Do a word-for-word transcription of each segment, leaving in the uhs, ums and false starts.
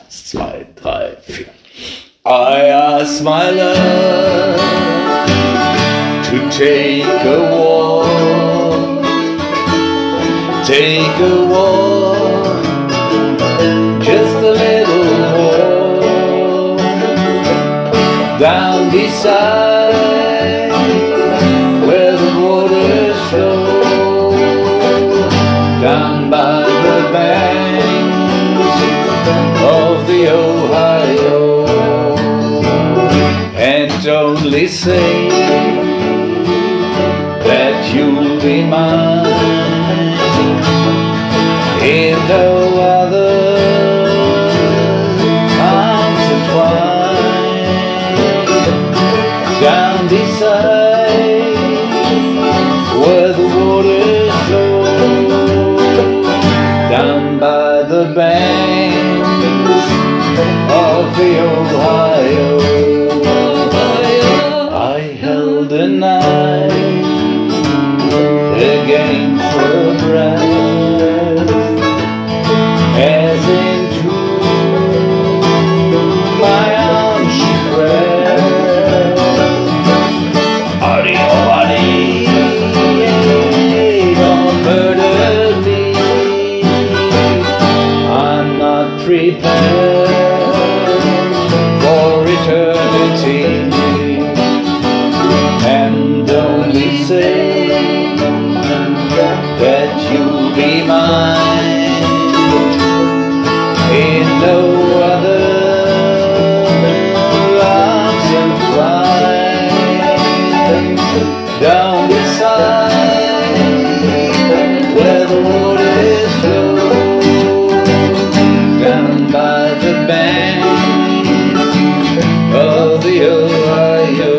Eins, zwei, drei, vier. I asked my love to take a walk, take a walk, just a little walk, down beside where the waters flow, down by the banks of the Ohio. And only say that you'll be mine in no other arms entwined, down beside where the waters flow, down by the banks of the Ohio. I held a knife against her breast, as into my arms she pressed. Artie, oh Artie, don't murder me, I'm not prepared for eternity. And only say that you'll be mine in no other arms entwined, down beside where the waters flow, down by the bank of the Ohio.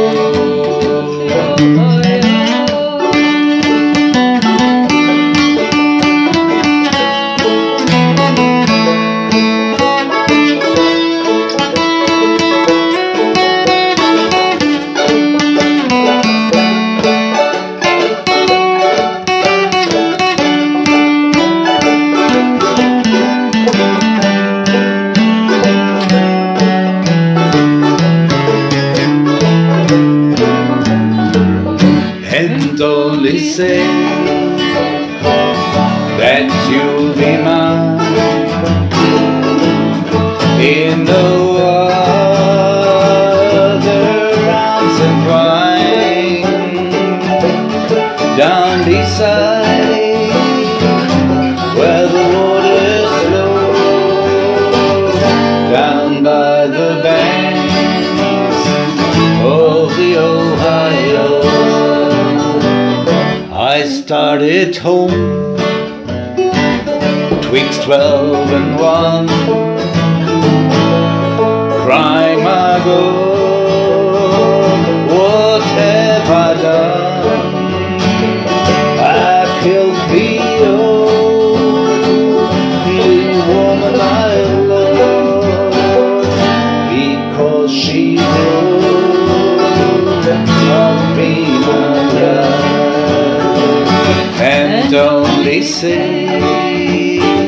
And only say that you'll be mine in no other arms entwined, down beside where the waters flow, down by the banks of the Ohio. I started home twixt twelve and one, crying my God, what have I done? I killed the only woman I love, because she wrote of me my love. And only say